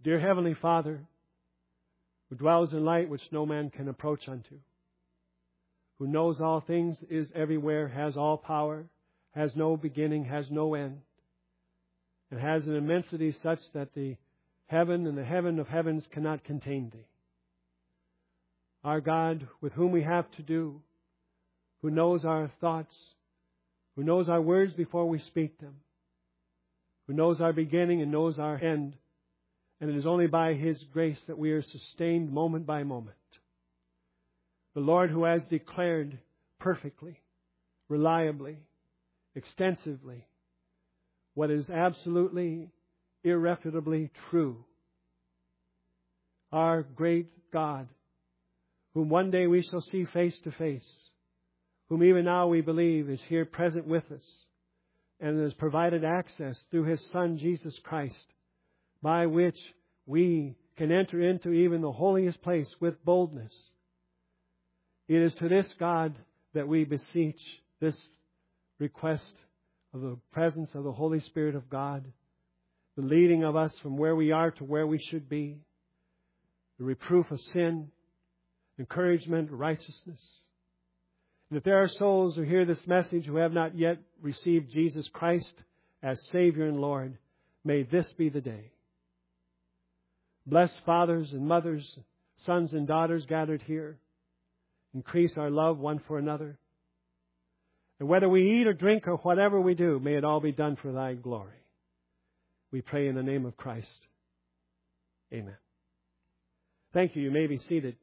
Dear Heavenly Father, who dwells in light which no man can approach unto, who knows all things, is everywhere, has all power, has no beginning, has no end, and has an immensity such that the heaven and the heaven of heavens cannot contain Thee. Our God, with whom we have to do, who knows our thoughts, who knows our words before we speak them, who knows our beginning and knows our end, and it is only by His grace that we are sustained moment by moment. The Lord who has declared perfectly, reliably, extensively what is absolutely, irrefutably true. Our great God, whom one day we shall see face to face, whom even now we believe is here present with us and has provided access through His Son, Jesus Christ, by which we can enter into even the holiest place with boldness. It is to this God that we beseech this request of the presence of the Holy Spirit of God, the leading of us from where we are to where we should be, the reproof of sin, encouragement, righteousness. And if there are souls who hear this message who have not yet received Jesus Christ as Savior and Lord, may this be the day. Bless fathers and mothers, sons and daughters gathered here. Increase our love one for another. And whether we eat or drink or whatever we do, may it all be done for Thy glory. We pray in the name of Christ. Amen. Thank you. You may be seated.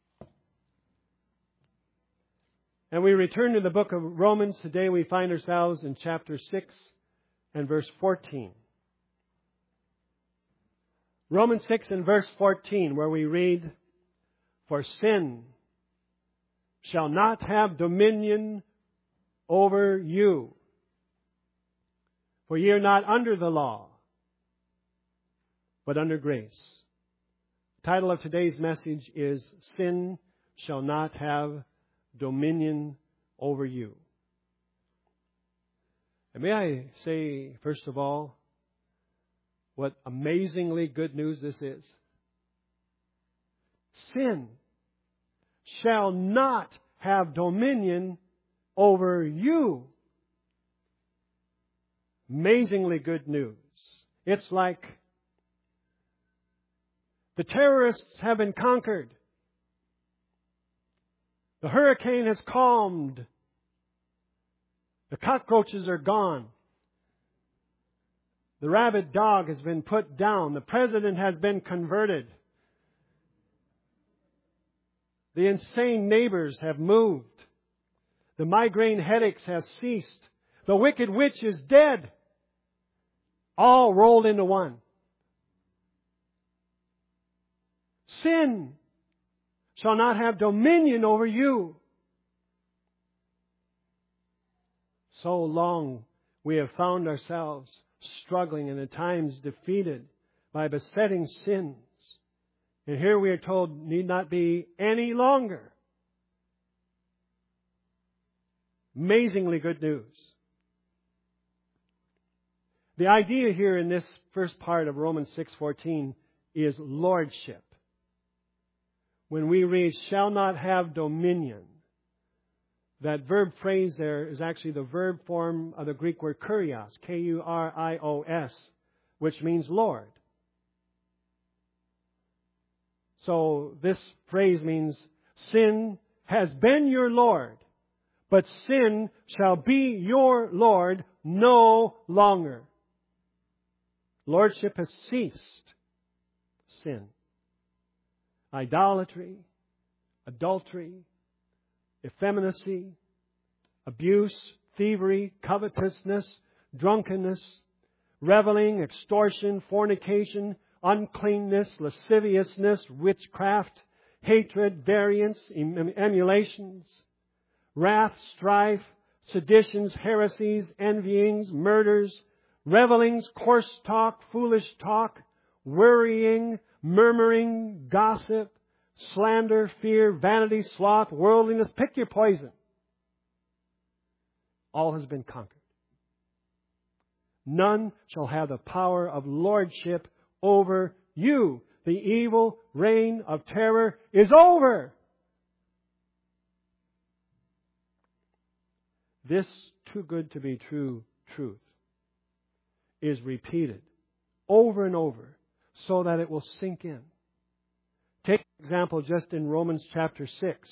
And we return to the book of Romans. Today we find ourselves in chapter 6 and verse 14. Romans 6 and verse 14, where we read, "For sin shall not have dominion over you. For ye are not under the law, but under grace." The title of today's message is, "Sin shall not have dominion over you." And may I say, first of all, what amazingly good news this is. Sin shall not have dominion over you. Amazingly good news. It's like the terrorists have been conquered. The hurricane has calmed. The cockroaches are gone. The rabid dog has been put down. The president has been converted. The insane neighbors have moved. The migraine headaches have ceased. The wicked witch is dead. All rolled into one. Sin shall not have dominion over you. So long we have found ourselves struggling and at times defeated by besetting sins. And here we are told need not be any longer. Amazingly good news. The idea here in this first part of Romans 6:14 is lordship. When we read, "shall not have dominion," that verb phrase there is actually the verb form of the Greek word kurios, K-U-R-I-O-S, which means Lord. So this phrase means sin has been your Lord, but sin shall be your Lord no longer. Lordship has ceased. Sin. Idolatry, adultery, effeminacy, abuse, thievery, covetousness, drunkenness, reveling, extortion, fornication, uncleanness, lasciviousness, witchcraft, hatred, variance, emulations, wrath, strife, seditions, heresies, envyings, murders, revelings, coarse talk, foolish talk, worrying, murmuring, gossip, slander, fear, vanity, sloth, worldliness. Pick your poison. All has been conquered. None shall have the power of lordship over you. The evil reign of terror is over. This too good to be true truth is repeated over and over so that it will sink in. Take an example just in Romans chapter 6.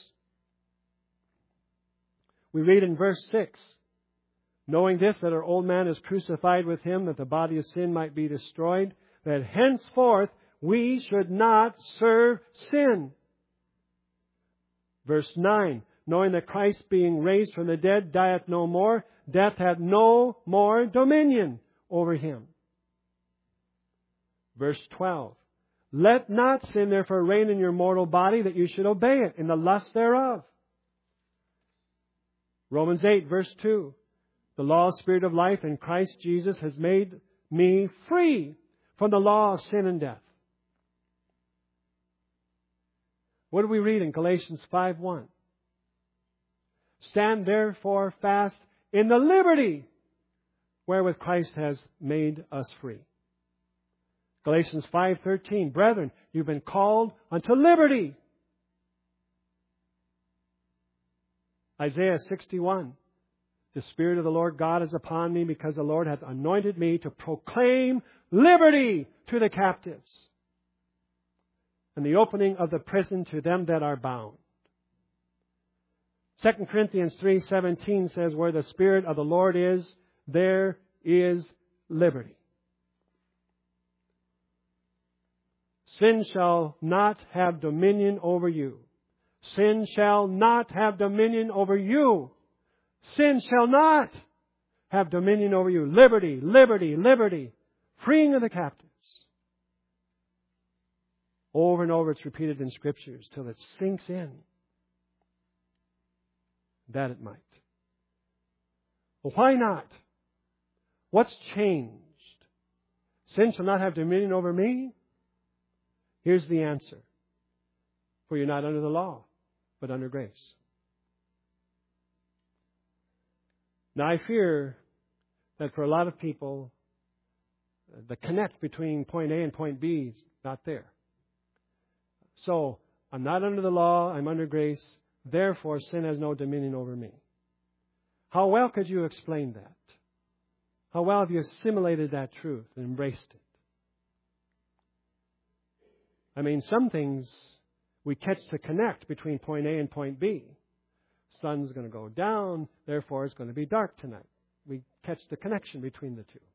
We read in verse 6, knowing this, that our old man is crucified with him, that the body of sin might be destroyed, that henceforth we should not serve sin. Verse 9, knowing that Christ being raised from the dead dieth no more, death hath no more dominion over him. Verse 12, let not sin therefore reign in your mortal body, that you should obey it in the lust thereof. Romans 8, verse 2, the law of Spirit of life in Christ Jesus has made me free from the law of sin and death. What do we read in Galatians 5:1? Stand therefore fast in the liberty wherewith Christ has made us free. Galatians 5:13, brethren, you've been called unto liberty. Isaiah 61, the Spirit of the Lord God is upon me, because the Lord hath anointed me to proclaim liberty to the captives, and the opening of the prison to them that are bound. 2 Corinthians 3:17 says, where the Spirit of the Lord is, there is liberty. Sin shall not have dominion over you. Sin shall not have dominion over you. Sin shall not have dominion over you. Liberty, liberty, liberty. Freeing of the captives. Over and over it's repeated in Scriptures till it sinks in. That it might. Well, why not? What's changed? Sin shall not have dominion over me? Here's the answer. For you're not under the law, but under grace. Now I fear that for a lot of people, the connect between point A and point B is not there. So, I'm not under the law, I'm under grace, therefore sin has no dominion over me. How well could you explain that? How well have you assimilated that truth and embraced it? I mean, some things we catch the connect between point A and point B. Sun's going to go down, therefore it's going to be dark tonight. We catch the connection between the two.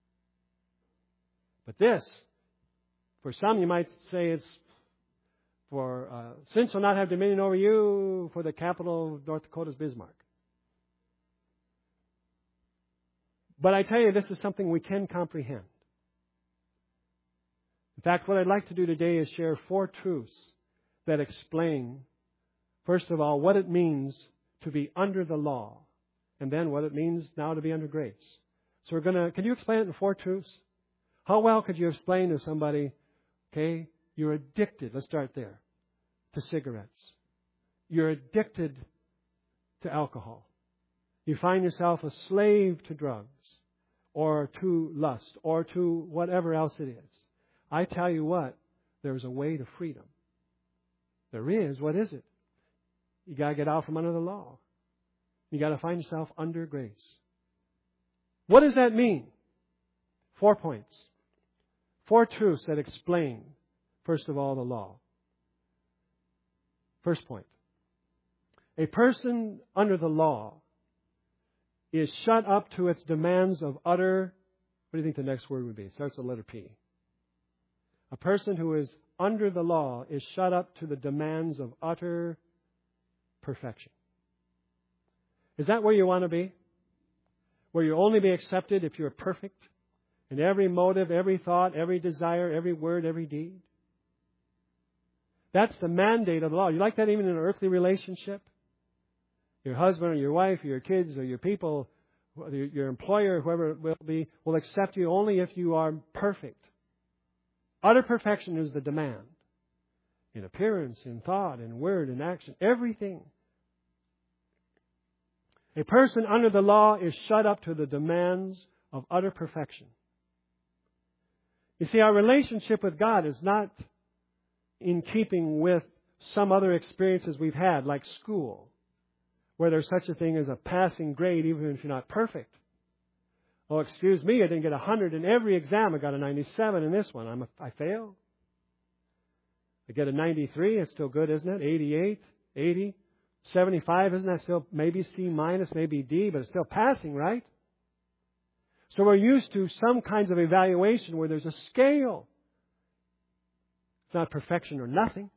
But this, for some you might say it's for sin shall not have dominion over you, for the capital of North Dakota's Bismarck. But I tell you, this is something we can comprehend. In fact, what I'd like to do today is share 4 truths that explain, first of all, what it means to be under the law, and then what it means now to be under grace. So can you explain it in 4 truths? How well could you explain to somebody, okay, you're addicted, let's start there, to cigarettes. You're addicted to alcohol. You find yourself a slave to drugs, or to lust, or to whatever else it is. I tell you what, there's a way to freedom. There is. What is it? You got to get out from under the law. You got to find yourself under grace. What does that mean? 4 points. 4 truths that explain, first of all, the law. First point. A person under the law is shut up to its demands of utter, what do you think the next word would be? It starts with the letter P. A person who is under the law is shut up to the demands of utter perfection. Is that where you want to be? Where you only be accepted if you're perfect in every motive, every thought, every desire, every word, every deed? That's the mandate of the law. You like that even in an earthly relationship? Your husband or your wife or your kids or your people, your employer, whoever it will be, will accept you only if you are perfect. Utter perfection is the demand. In appearance, in thought, in word, in action, everything. A person under the law is shut up to the demands of utter perfection. You see, our relationship with God is not in keeping with some other experiences we've had, like school, where there's such a thing as a passing grade even if you're not perfect. Oh, excuse me, I didn't get 100 in every exam. I got a 97 in this one. I failed. I get a 93. It's still good, isn't it? 88, 80, 75. Isn't that still maybe C minus, maybe D, but it's still passing, right? So we're used to some kinds of evaluation where there's a scale. It's not perfection or nothing.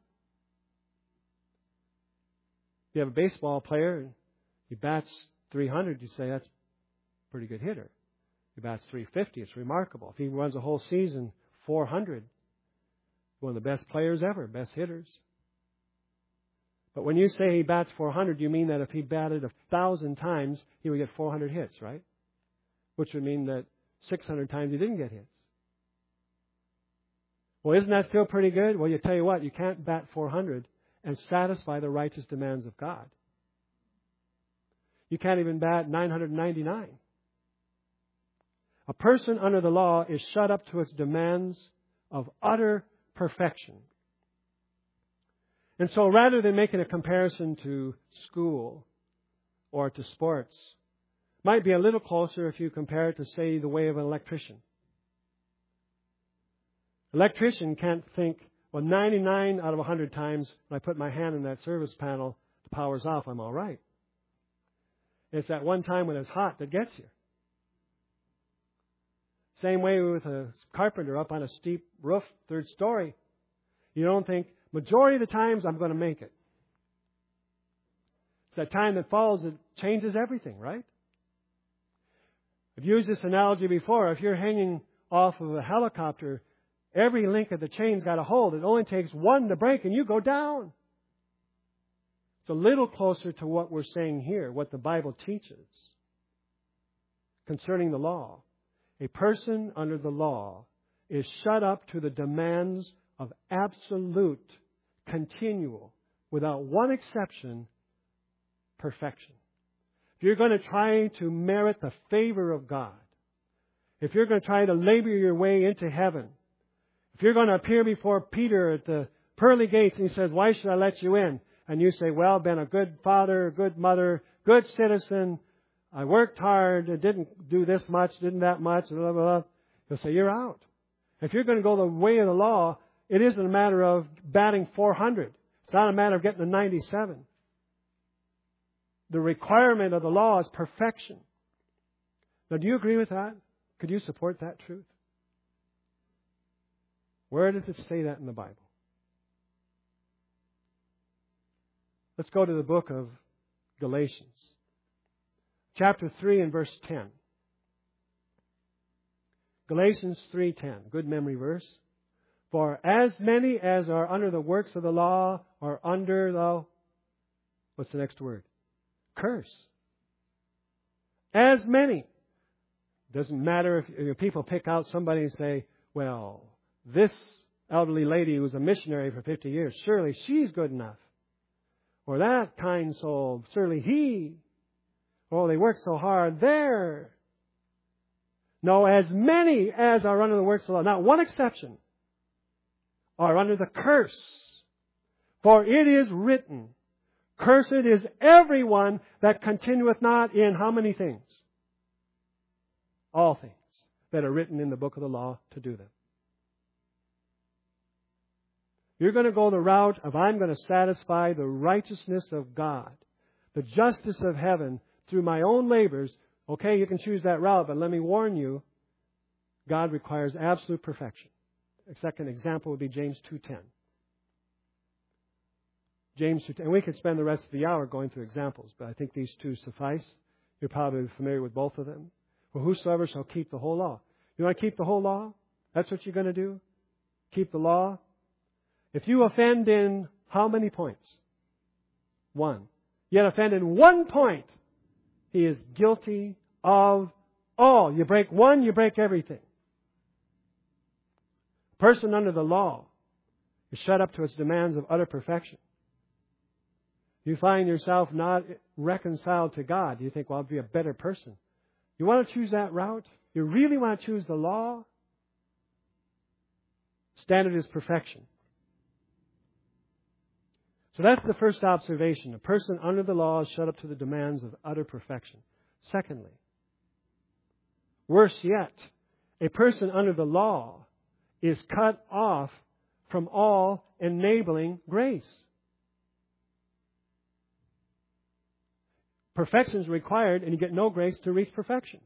If you have a baseball player and he bats 300, you say that's a pretty good hitter. If he bats 350, it's remarkable. If he runs a whole season 400, one of the best players ever, best hitters. But when you say he bats 400, you mean that if he batted 1,000 times, he would get 400 hits, right? Which would mean that 600 times he didn't get hits. Well, isn't that still pretty good? Well, you tell you what, you can't bat 400 and satisfy the righteous demands of God. You can't even bat 999. A person under the law is shut up to its demands of utter perfection. And so rather than making a comparison to school or to sports, might be a little closer if you compare it to, say, the way of an electrician. Electrician can't think, well, 99 out of 100 times when I put my hand in that service panel, the power's off, I'm all right. It's that one time when it's hot that gets you. Same way with a carpenter up on a steep roof, 3rd story. You don't think, majority of the times I'm going to make it. It's that time that falls that changes everything, right? I've used this analogy before. If you're hanging off of a helicopter, every link of the chain's got a hold. It only takes one to break and you go down. It's a little closer to what we're saying here, what the Bible teaches concerning the law. A person under the law is shut up to the demands of absolute, continual, without one exception, perfection. If you're going to try to merit the favor of God, if you're going to try to labor your way into heaven, if you're going to appear before Peter at the pearly gates and he says, why should I let you in? And you say, well, I've been a good father, a good mother, good citizen. I worked hard, I didn't do this much, didn't that much, blah, blah, blah. He'll say, you're out. If you're going to go the way of the law, it isn't a matter of batting 400. It's not a matter of getting a 97. The requirement of the law is perfection. Now, do you agree with that? Could you support that truth? Where does it say that in the Bible? Let's go to the book of Galatians. Chapter 3 and verse 10. Galatians 3:10. Good memory verse. For as many as are under the works of the law are under the... What's the next word? Curse. As many. Doesn't matter if people pick out somebody and say, well, this elderly lady who was a missionary for 50 years, surely she's good enough. Or that kind soul, surely he. Oh, they work so hard there. No, as many as are under the works of the law, not one exception, are under the curse. For it is written, cursed is everyone that continueth not in how many things? All things that are written in the book of the law to do them. You're going to go the route of I'm going to satisfy the righteousness of God, the justice of heaven through my own labors. Okay, you can choose that route, but let me warn you, God requires absolute perfection. A second example would be James 2:10. James 2:10. And we could spend the rest of the hour going through examples, but I think these two suffice. You're probably familiar with both of them. For whosoever shall keep the whole law. You want to keep the whole law? That's what you're going to do? Keep the law? If you offend in how many points? 1. Yet offend in 1 point, he is guilty of all. You break one, you break everything. A person under the law is shut up to its demands of utter perfection. You find yourself not reconciled to God. You think, well, I'll be a better person. You want to choose that route? You really want to choose the law? Standard is perfection. So that's the first observation. A person under the law is shut up to the demands of utter perfection. Secondly, worse yet, a person under the law is cut off from all enabling grace. Perfection is required, and you get no grace to reach perfection.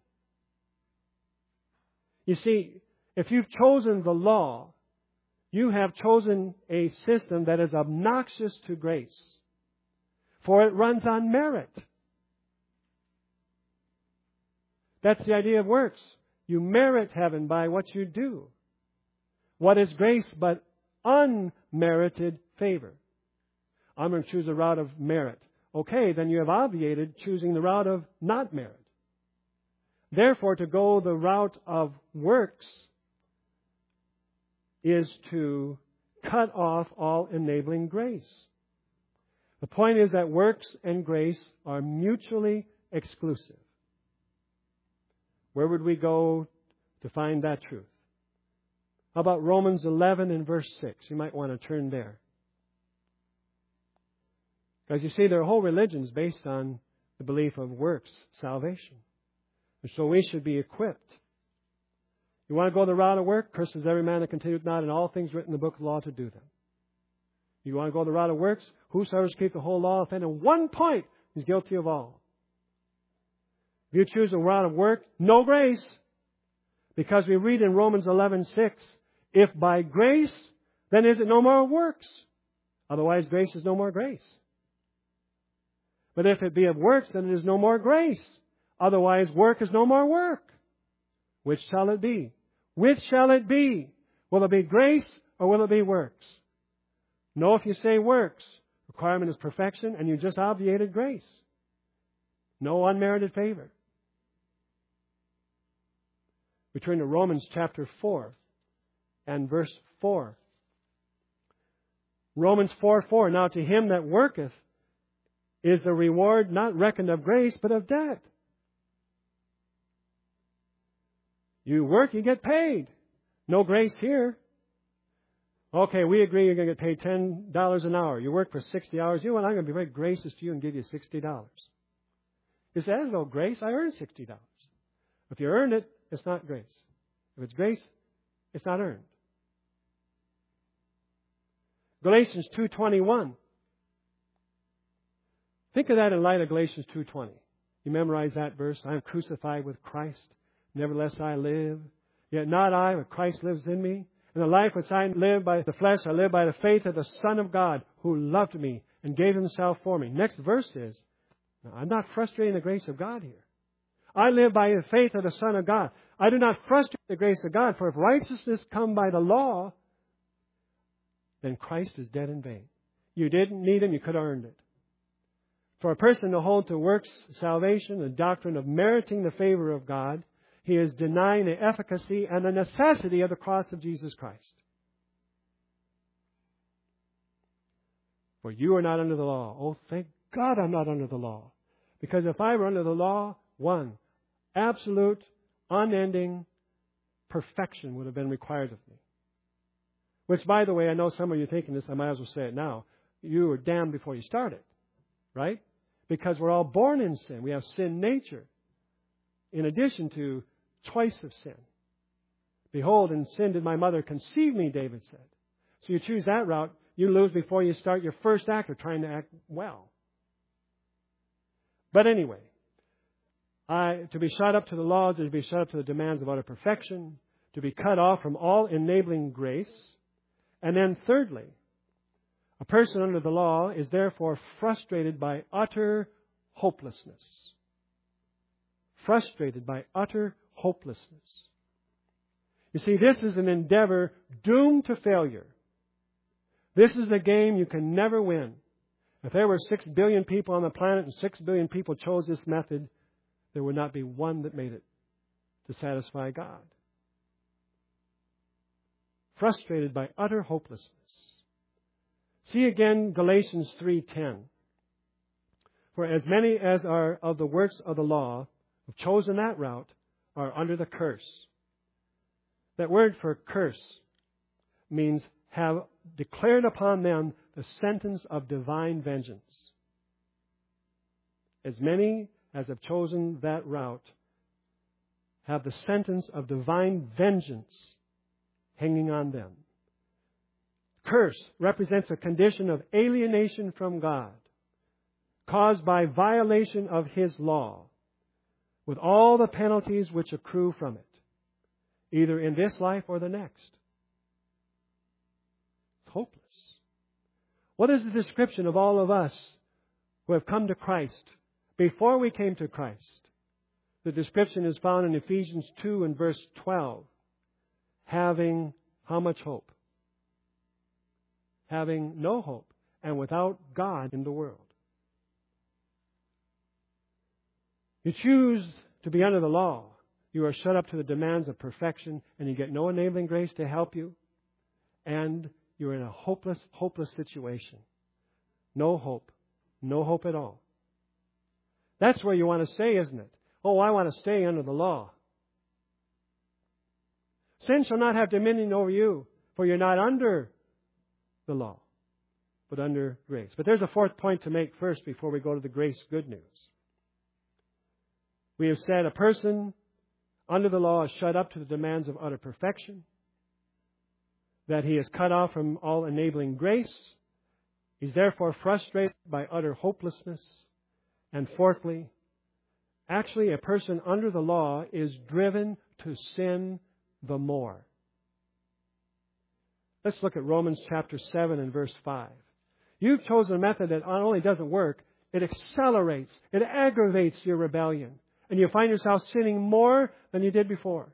You see, if you've chosen the law, you have chosen a system that is obnoxious to grace, for it runs on merit. That's the idea of works. You merit heaven by what you do. What is grace but unmerited favor? I'm going to choose a route of merit. Okay, then you have obviated choosing the route of not merit. Therefore, to go the route of works is to cut off all enabling grace. The point is that works and grace are mutually exclusive. Where would we go to find that truth? How about Romans 11 and verse 6? You might want to turn there. Because you see, their whole religion is based on the belief of works, salvation. And so we should be equipped. You want to go the route of work? Curses every man that continueth not in all things written in the book of the law to do them. You want to go the route of works? Whosoever keep the whole law, offend in one point is guilty of all. If you choose a route of work, no grace. Because we read in Romans 11:6, if by grace, then is it no more works. Otherwise, grace is no more grace. But if it be of works, then it is no more grace. Otherwise, work is no more work. Which shall it be? Which shall it be? Will it be grace or will it be works? No, if you say works, requirement is perfection and you just obviated grace. No unmerited favor. We turn to Romans chapter 4 and verse 4. Romans 4:4. Now to him that worketh is the reward not reckoned of grace, but of debt. You work, you get paid. No grace here. Okay, we agree you're going to get paid $10 an hour. You work for 60 hours. You know what? I'm going to be very gracious to you and give you $60. You say, there's no grace. I earned $60. If you earned it, it's not grace. If it's grace, it's not earned. Galatians 2:21. Think of that in light of Galatians 2:20. You memorize that verse. I am crucified with Christ. Nevertheless I live. Yet not I, but Christ lives in me. And the life which I live by the flesh, I live by the faith of the Son of God, who loved me and gave Himself for me. Next verse is, now, I'm not frustrating the grace of God here. I live by the faith of the Son of God. I do not frustrate the grace of God, for if righteousness come by the law, then Christ is dead in vain. You didn't need Him, you could have earned it. For a person to hold to works salvation, the doctrine of meriting the favor of God, he is denying the efficacy and the necessity of the cross of Jesus Christ. For you are not under the law. Oh, thank God I'm not under the law. Because if I were under the law, one, absolute, unending perfection would have been required of me. Which, by the way, I know some of you are thinking this, I might as well say it now. You were damned before you started. Right? Because we're all born in sin. We have sin nature. In addition to choice of sin. Behold, in sin did my mother conceive me, David said. So you choose that route, you lose before you start your first act of trying to act well. But anyway, to be shut up to the law, to be shut up to the demands of utter perfection, to be cut off from all enabling grace. And then thirdly, a person under the law is therefore frustrated by utter hopelessness. Frustrated by utter hopelessness. You see, this is an endeavor doomed to failure. This is a game you can never win. If there were 6 billion people on the planet and 6 billion people chose this method, there would not be one that made it to satisfy God. Frustrated by utter hopelessness. See again Galatians 3:10. For as many as are of the works of the law, have chosen that route, are under the curse. That word for curse, means have declared upon them the sentence of divine vengeance. As many as have chosen that route have the sentence of divine vengeance hanging on them. Curse represents a condition of alienation from God caused by violation of His law, with all the penalties which accrue from it, either in this life or the next. It's hopeless. What is the description of all of us who have come to Christ before we came to Christ? The description is found in Ephesians 2 and verse 12. Having how much hope? Having no hope and without God in the world. You choose to be under the law. You are shut up to the demands of perfection, and you get no enabling grace to help you. And you're in a hopeless, hopeless situation. No hope. No hope at all. That's where you want to stay, isn't it? Oh, I want to stay under the law. Sin shall not have dominion over you, for you're not under the law, but under grace. But there's a fourth point to make first before we go to the grace good news. We have said a person under the law is shut up to the demands of utter perfection, that he is cut off from all enabling grace. He's therefore frustrated by utter hopelessness. And fourthly, actually a person under the law is driven to sin the more. Let's look at Romans chapter 7 and verse 5. You've chosen a method that not only doesn't work, it accelerates, it aggravates your rebellion. And you find yourself sinning more than you did before.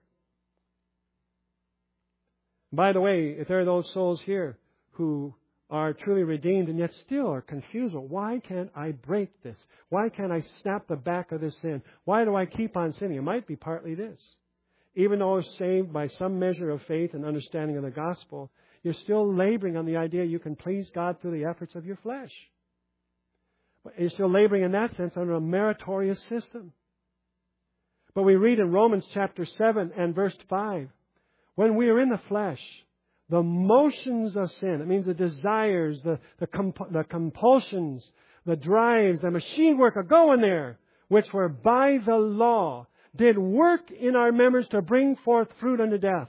By the way, if there are those souls here who are truly redeemed and yet still are confused, why can't I break this? Why can't I snap the back of this sin? Why do I keep on sinning? It might be partly this. Even though you're saved by some measure of faith and understanding of the gospel, you're still laboring on the idea you can please God through the efforts of your flesh. You're still laboring in that sense under a meritorious system. But we read in Romans chapter 7 and verse 5, when we are in the flesh, the motions of sin, it means the desires, the compulsions, the drives, the machine work are going there, which were by the law, did work in our members to bring forth fruit unto death.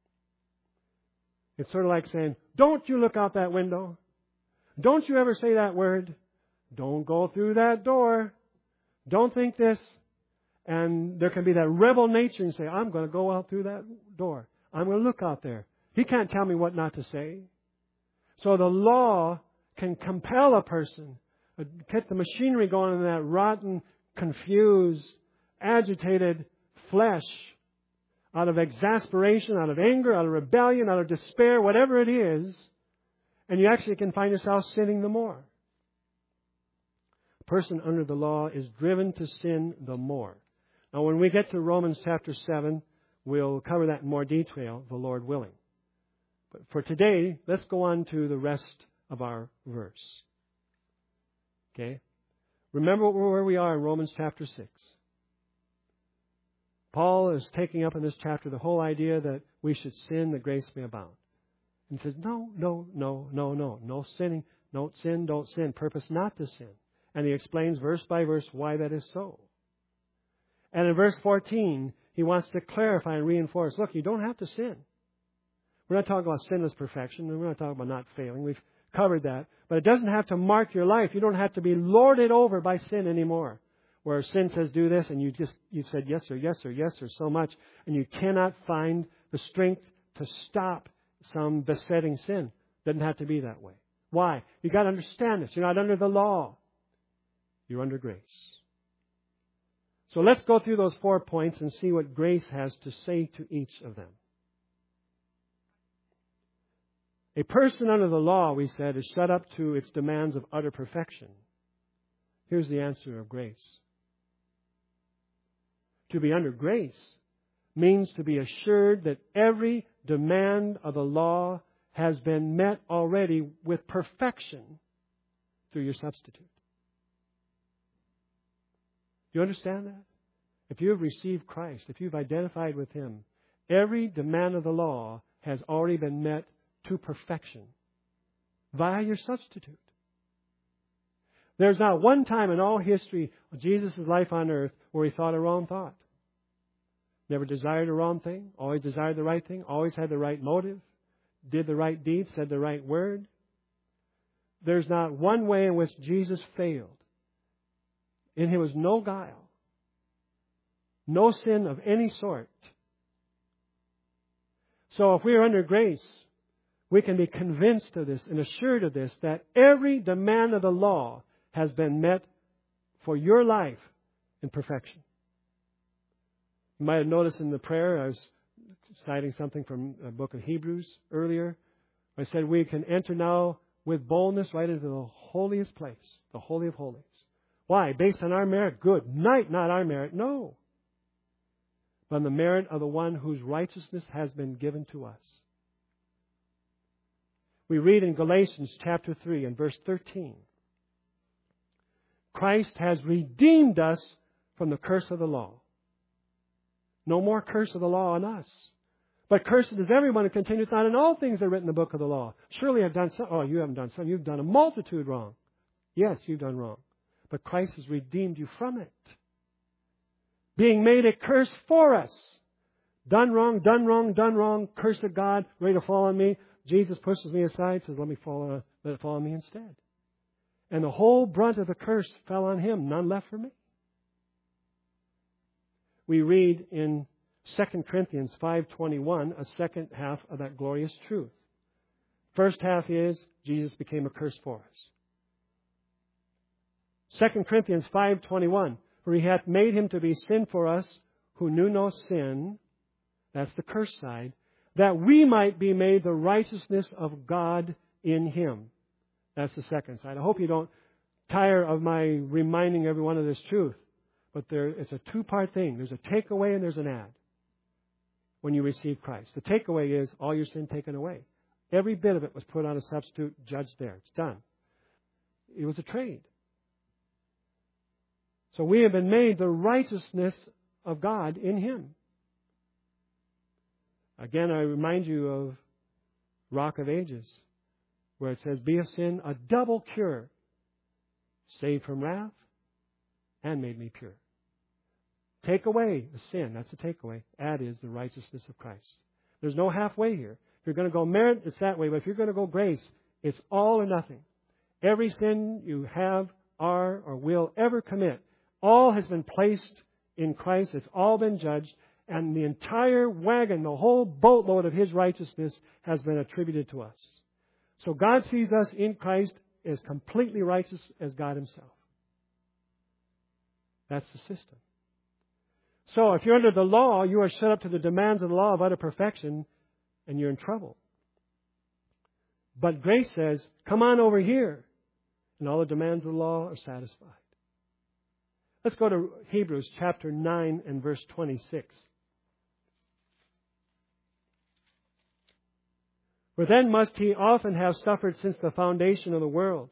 It's sort of like saying, don't you look out that window. Don't you ever say that word. Don't go through that door. Don't think this. And there can be that rebel nature and say, I'm going to go out through that door. I'm going to look out there. He can't tell me what not to say. So the law can compel a person, get the machinery going in that rotten, confused, agitated flesh out of exasperation, out of anger, out of rebellion, out of despair, whatever it is, and you actually can find yourself sinning the more. A person under the law is driven to sin the more. Now, when we get to Romans chapter 7, we'll cover that in more detail, the Lord willing. But for today, let's go on to the rest of our verse. Okay? Remember where we are in Romans chapter 6. Paul is taking up in this chapter the whole idea that we should sin that grace may abound. And he says, no sinning. Don't sin. Purpose not to sin. And he explains verse by verse why that is so. And in verse 14, he wants to clarify and reinforce, look, you don't have to sin. We're not talking about sinless perfection, and we're not talking about not failing. We've covered that. But it doesn't have to mark your life. You don't have to be lorded over by sin anymore. Where sin says do this, and you've said yes or so much, and you cannot find the strength to stop some besetting sin. Doesn't have to be that way. Why? You've got to understand this. You're not under the law. You're under grace. So let's go through those 4 points and see what grace has to say to each of them. A person under the law, we said, is shut up to its demands of utter perfection. Here's the answer of grace. To be under grace means to be assured that every demand of the law has been met already with perfection through your substitute. Do you understand that? If you have received Christ, if you've identified with Him, every demand of the law has already been met to perfection via your substitute. There's not one time in all history of Jesus' life on earth where He thought a wrong thought. Never desired a wrong thing, always desired the right thing, always had the right motive, did the right deed, said the right word. There's not one way in which Jesus failed. In Him was no guile, no sin of any sort. So if we are under grace, we can be convinced of this and assured of this, that every demand of the law has been met for your life in perfection. You might have noticed in the prayer, I was citing something from the book of Hebrews earlier. I said we can enter now with boldness right into the holiest place, the Holy of Holies. Why? Based on our merit? Good. Not our merit. No. But on the merit of the one whose righteousness has been given to us. We read in Galatians chapter 3 and verse 13. Christ has redeemed us from the curse of the law. No more curse of the law on us. But cursed is everyone who continueth not in all things that are written in the book of the law. Surely I've done some. Oh, you haven't done some. You've done a multitude wrong. Yes, you've done wrong. But Christ has redeemed you from it. Being made a curse for us. Done wrong, curse of God, ready to fall on me. Jesus pushes me aside, says, let it fall on me instead. And the whole brunt of the curse fell on Him, none left for me. We read in 2 Corinthians 5:21, a second half of that glorious truth. First half is, Jesus became a curse for us. 2 Corinthians 5:21, for He hath made Him to be sin for us who knew no sin, that's the curse side, that we might be made the righteousness of God in Him. That's the second side. I hope you don't tire of my reminding everyone of this truth. But it's a two-part thing. There's a takeaway and there's an add when you receive Christ. The takeaway is all your sin taken away. Every bit of it was put on a substitute, judged there. It's done. It was a trade. So we have been made the righteousness of God in Him. Again, I remind you of Rock of Ages, where it says, be of sin a double cure, saved from wrath and made me pure. Take away the sin. That's the takeaway. Add is the righteousness of Christ. There's no halfway here. If you're going to go merit, it's that way. But if you're going to go grace, it's all or nothing. Every sin you have, are, or will ever commit, all has been placed in Christ. It's all been judged. And the entire wagon, the whole boatload of His righteousness has been attributed to us. So God sees us in Christ as completely righteous as God Himself. That's the system. So if you're under the law, you are shut up to the demands of the law of utter perfection, and you're in trouble. But grace says, come on over here, and all the demands of the law are satisfied. Let's go to Hebrews chapter 9 and verse 26. For then must He often have suffered since the foundation of the world.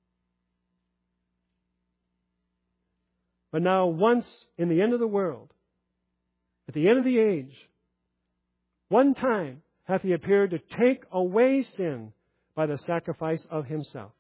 But now once in the end of the world, at the end of the age, one time hath He appeared to take away sin by the sacrifice of Himself.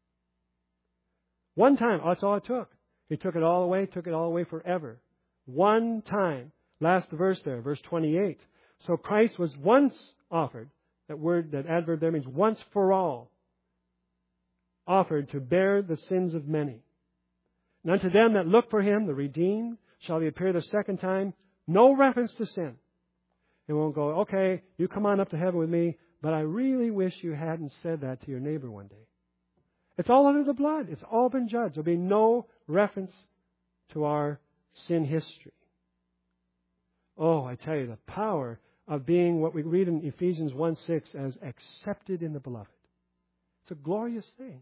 One time, that's all it took. He took it all away forever. One time. Last verse there, verse 28. So Christ was once offered. That adverb there means once for all. Offered to bear the sins of many. And unto them that look for Him, the redeemed, shall He appear the second time. No reference to sin. It won't go, okay, you come on up to heaven with me, but I really wish you hadn't said that to your neighbor one day. It's all under the blood. It's all been judged. There'll be no reference to our sin history. Oh, I tell you, the power of being what we read in Ephesians 1:6 as accepted in the beloved. It's a glorious thing.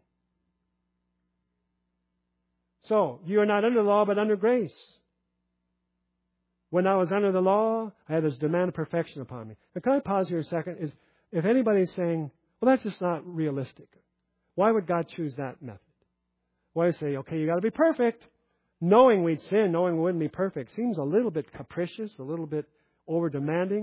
So, you are not under the law, but under grace. When I was under the law, I had this demand of perfection upon me. Now, can I pause here a second? If anybody's saying, well, that's just not realistic. Why would God choose that method? Why say, okay, you got to be perfect. Knowing we'd sin, knowing we wouldn't be perfect, seems a little bit capricious, a little bit over-demanding.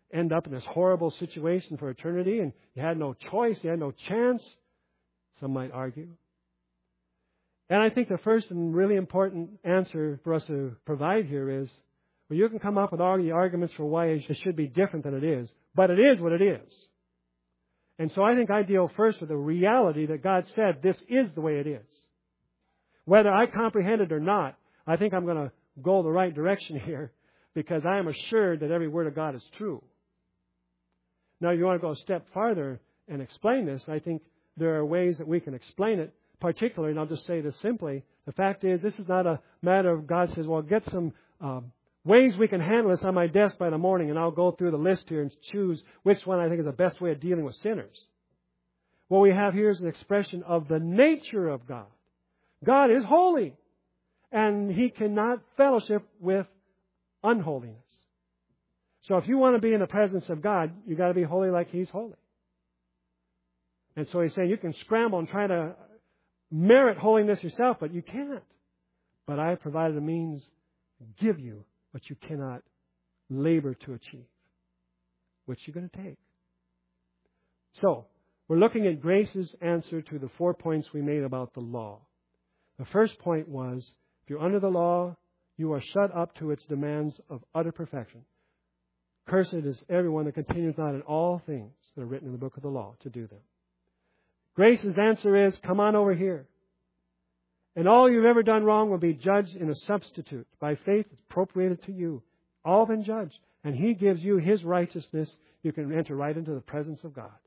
end up in this horrible situation for eternity and you had no choice, you had no chance, some might argue. And I think the first and really important answer for us to provide here is, well, you can come up with all the arguments for why it should be different than it is, but it is what it is. And so I think I deal first with the reality that God said this is the way it is. Whether I comprehend it or not, I think I'm going to go the right direction here because I am assured that every word of God is true. Now, you want to go a step farther and explain this, I think there are ways that we can explain it, particularly, and I'll just say this simply, the fact is this is not a matter of God says, well, get some ways we can handle this on my desk by the morning, and I'll go through the list here and choose which one I think is the best way of dealing with sinners. What we have here is an expression of the nature of God. God is holy, and He cannot fellowship with unholiness. So if you want to be in the presence of God, you've got to be holy like He's holy. And so He's saying you can scramble and try to merit holiness yourself, but you can't. But I have provided a means to give you what you cannot labor to achieve. Which you're going to take. So, we're looking at Grace's answer to the 4 points we made about the law. The first point was, if you're under the law, you are shut up to its demands of utter perfection. Cursed is everyone that continues not in all things that are written in the book of the law to do them. Grace's answer is, come on over here. And all you've ever done wrong will be judged in a substitute. By faith, it's appropriated to you. All been judged. And He gives you His righteousness. You can enter right into the presence of God.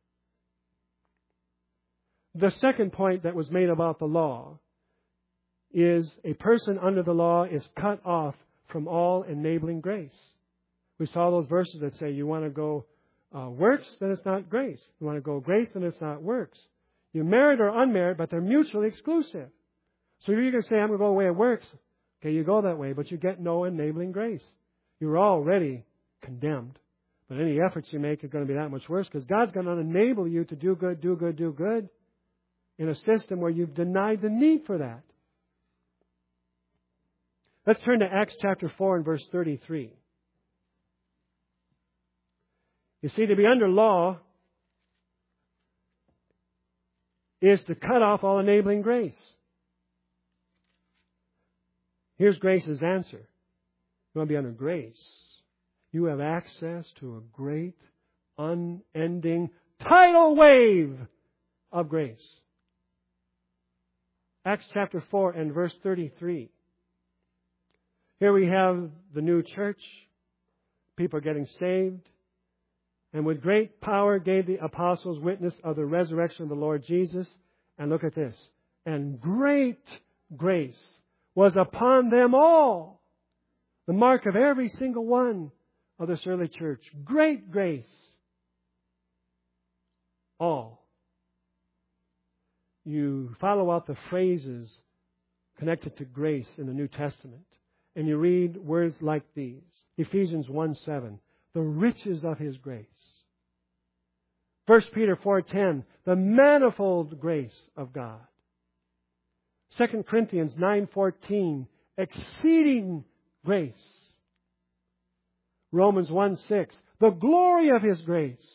The second point that was made about the law is a person under the law is cut off from all enabling grace. We saw those verses that say you want to go works, then it's not grace. You want to go grace, then it's not works. You merit or unmerit, but they're mutually exclusive. So you're going to say, I'm going to go away at works. Okay, you go that way, but you get no enabling grace. You're already condemned. But any efforts you make are going to be that much worse because God's going to enable you to do good, do good, do good in a system where you've denied the need for that. Let's turn to Acts chapter 4 and verse 33. You see, to be under law is to cut off all enabling grace. Here's Grace's answer. You want to be under grace. You have access to a great, unending tidal wave of grace. Acts chapter 4 and verse 33. Here we have the new church. People are getting saved. And with great power gave the apostles witness of the resurrection of the Lord Jesus. And look at this. And great grace was upon them all. The mark of every single one of this early church. Great grace. All. You follow out the phrases connected to grace in the New Testament. And you read words like these. Ephesians 1:7. The riches of His grace. 1 Peter 4:10. The manifold grace of God. 2 Corinthians 9:14. Exceeding grace. Romans 1:6. The glory of His grace.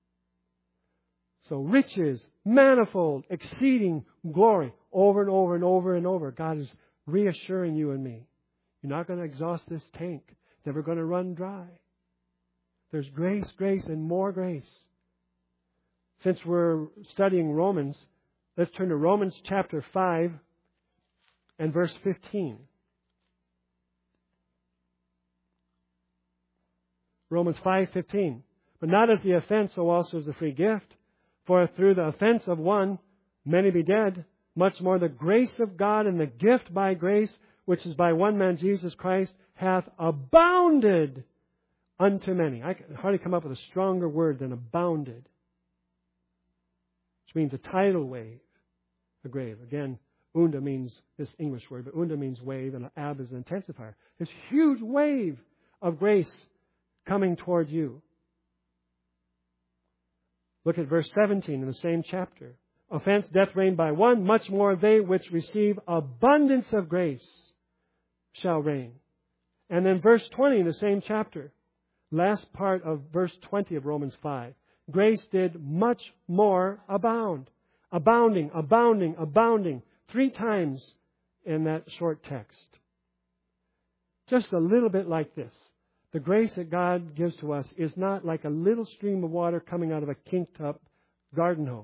So riches, manifold, exceeding glory. Over and over and over and over. God is reassuring you and me. You're not going to exhaust this tank. It's never going to run dry. There's grace, grace, and more grace. Since we're studying Romans, let's turn to Romans chapter 5 and verse 15. Romans 5:15. But not as the offense, so also as the free gift. For through the offense of one, many be dead. Much more the grace of God and the gift by grace, which is by one man, Jesus Christ, hath abounded unto many. I can hardly come up with a stronger word than abounded. Which means a tidal wave. A grave. Again, unda means this English word, but unda means wave and ab is an intensifier. This huge wave of grace coming toward you. Look at verse 17 in the same chapter. Offense, death reigned by one, much more they which receive abundance of grace shall reign. And then verse 20 in the same chapter. last part of verse 20 of Romans 5. Grace did much more abound. Abounding, abounding, abounding. 3 times in that short text. Just a little bit like this. The grace that God gives to us is not like a little stream of water coming out of a kinked up garden hose.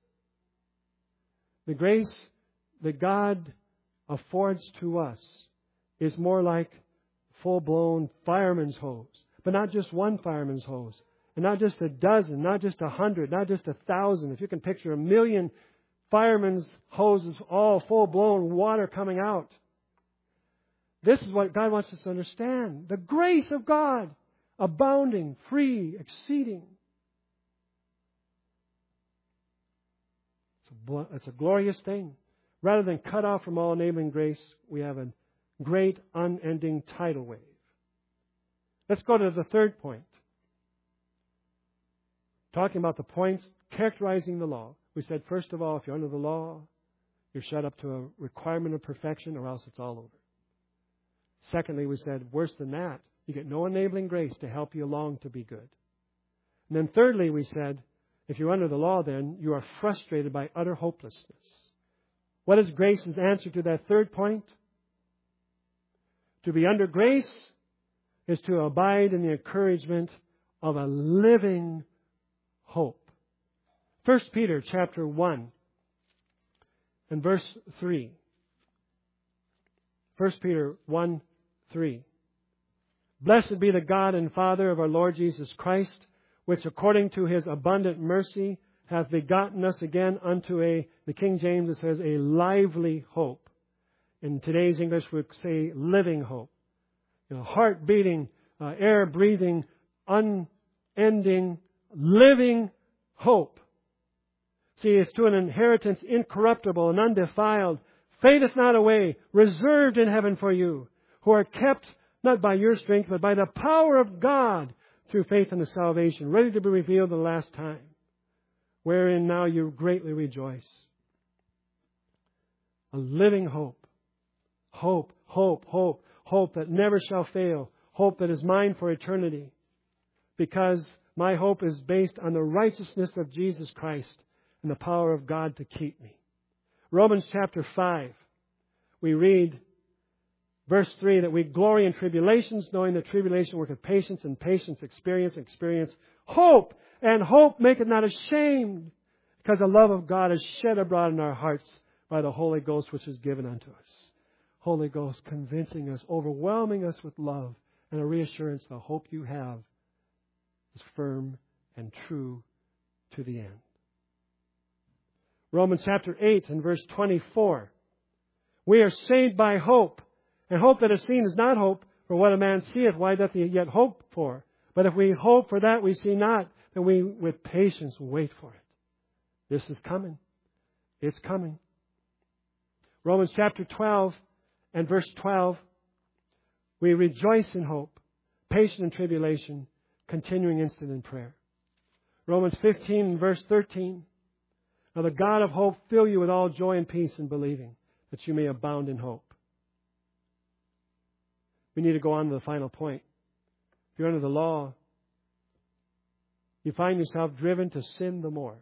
The grace that God affords to us is more like full-blown fireman's hose. But not just one fireman's hose. And not just a dozen, not just 100, not just 1,000. If you can picture 1,000,000 fireman's hoses, all full-blown water coming out. This is what God wants us to understand. The grace of God, abounding, free, exceeding. It's a glorious thing. Rather than cut off from all enabling grace, we have a great unending tidal wave. Let's go to the third point. Talking about the points characterizing the law. We said, first of all, if you're under the law, you're shut up to a requirement of perfection, or else it's all over. Secondly, we said, worse than that, you get no enabling grace to help you along to be good. And then thirdly, we said, if you're under the law, then you are frustrated by utter hopelessness. What is grace's answer to that third point? To be under grace is to abide in the encouragement of a living hope. 1 Peter chapter 1 and verse 3. 1 Peter 1:3. Blessed be the God and Father of our Lord Jesus Christ, which according to His abundant mercy hath begotten us again unto the King James it says, a lively hope. In today's English we say living hope. Heart beating, air breathing, unending, living hope. See, it's to an inheritance incorruptible and undefiled, fadeth not away, reserved in heaven for you, who are kept not by your strength, but by the power of God through faith unto salvation, ready to be revealed in the last time, wherein now you greatly rejoice. A living hope. Hope, hope, hope. Hope that never shall fail. Hope that is mine for eternity. Because my hope is based on the righteousness of Jesus Christ and the power of God to keep me. Romans chapter 5. We read verse 3 that we glory in tribulations, knowing that tribulation worketh patience, and patience experience, hope. And hope maketh not ashamed, because the love of God is shed abroad in our hearts by the Holy Ghost which is given unto us. Holy Ghost convincing us, overwhelming us with love and a reassurance the hope you have is firm and true to the end. Romans chapter 8 and verse 24. We are saved by hope, and hope that is seen is not hope, for what a man seeth, why doth he yet hope for? But if we hope for that we see not, then we with patience wait for it. This is coming. It's coming. Romans chapter 12 and verse 12. We rejoice in hope, patient in tribulation, continuing instant in prayer. Romans 15 and verse 13. Now the God of hope fill you with all joy and peace in believing, that you may abound in hope. We need to go on to the final point. If you're under the law, you find yourself driven to sin the more.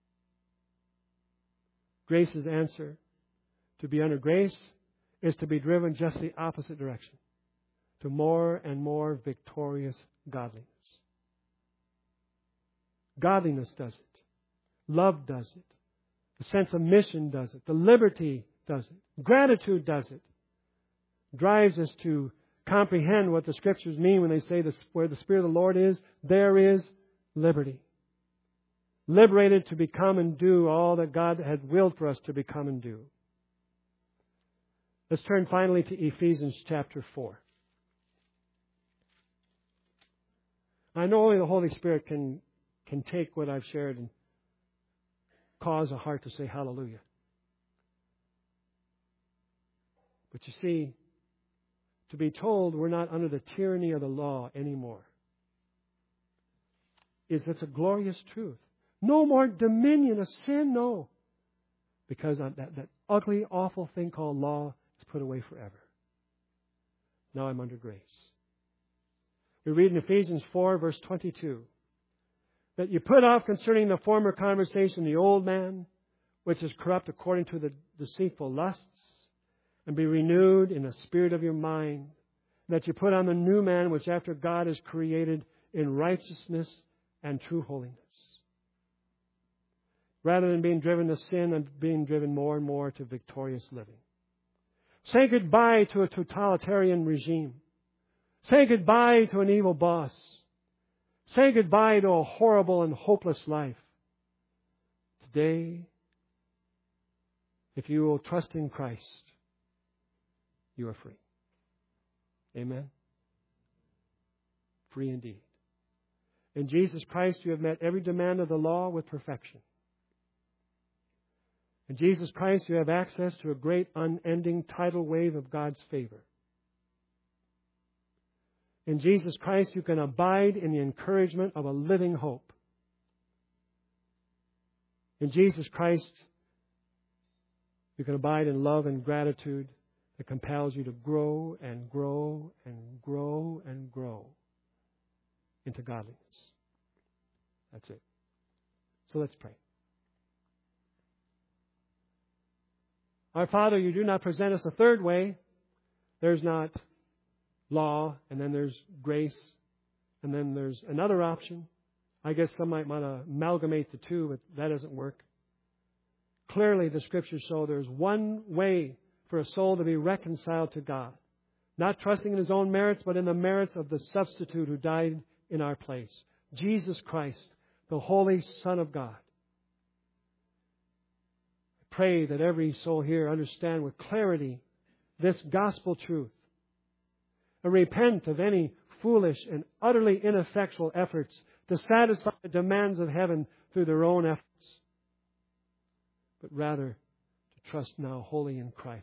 Grace's answer to be under grace is to be driven just the opposite direction, to more and more victorious godliness. Godliness does it. Love does it. The sense of mission does it. The liberty does it. Gratitude does it. Drives us to comprehend what the Scriptures mean when they say this, where the Spirit of the Lord is, there is liberty. Liberated to become and do all that God had willed for us to become and do. Let's turn finally to Ephesians chapter 4. I know only the Holy Spirit can take what I've shared and cause a heart to say hallelujah. But you see, to be told we're not under the tyranny of the law anymore that's a glorious truth. No more dominion of sin, no. Because that ugly, awful thing called law is put away forever. Now I'm under grace. We read in Ephesians 4, verse 22, that you put off concerning the former conversation the old man, which is corrupt according to the deceitful lusts, and be renewed in the spirit of your mind, that you put on the new man, which after God is created in righteousness and true holiness. Rather than being driven to sin and being driven more and more to victorious living. Say goodbye to a totalitarian regime. Say goodbye to an evil boss. Say goodbye to a horrible and hopeless life. Today, if you will trust in Christ, you are free. Amen? Free indeed. In Jesus Christ, you have met every demand of the law with perfection. In Jesus Christ, you have access to a great unending tidal wave of God's favor. In Jesus Christ, you can abide in the encouragement of a living hope. In Jesus Christ, you can abide in love and gratitude that compels you to grow and grow and grow and grow into godliness. That's it. So let's pray. Our Father, you do not present us a third way. There's not law, and then there's grace, and then there's another option. I guess some might want to amalgamate the two, but that doesn't work. Clearly, the Scriptures show there's one way for a soul to be reconciled to God. Not trusting in his own merits, but in the merits of the substitute who died in our place. Jesus Christ, the Holy Son of God. I pray that every soul here understand with clarity this gospel truth. And repent of any foolish and utterly ineffectual efforts to satisfy the demands of heaven through their own efforts. But rather to trust now wholly in Christ.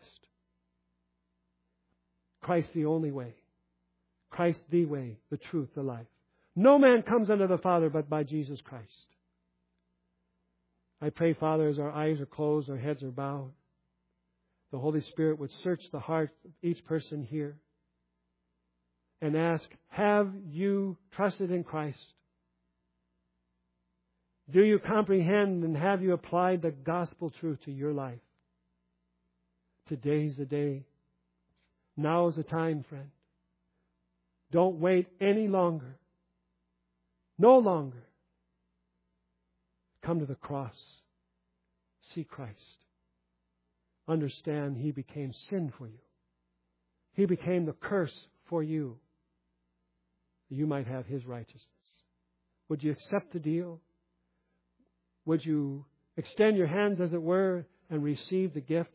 Christ the only way. Christ the way, the truth, the life. No man comes unto the Father but by Jesus Christ. I pray, Father, as our eyes are closed, our heads are bowed, the Holy Spirit would search the heart of each person here and ask, have you trusted in Christ? Do you comprehend and have you applied the gospel truth to your life? Today's the day. Now is the time, friend. Don't wait any longer. No longer. Come to the cross. See Christ. Understand He became sin for you. He became the curse for you, that you might have His righteousness. Would you accept the deal? Would you extend your hands, as it were, and receive the gift?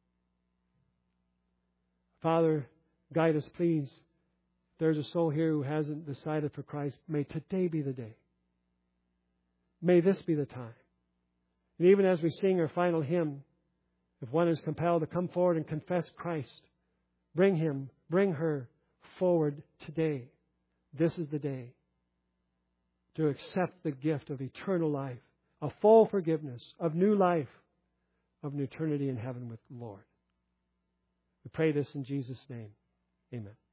Father, guide us, please. If there's a soul here who hasn't decided for Christ, may today be the day. May this be the time. And even as we sing our final hymn, if one is compelled to come forward and confess Christ, bring him, bring her forward today. This is the day to accept the gift of eternal life, of full forgiveness, of new life, of an eternity in heaven with the Lord. We pray this in Jesus' name. Amen.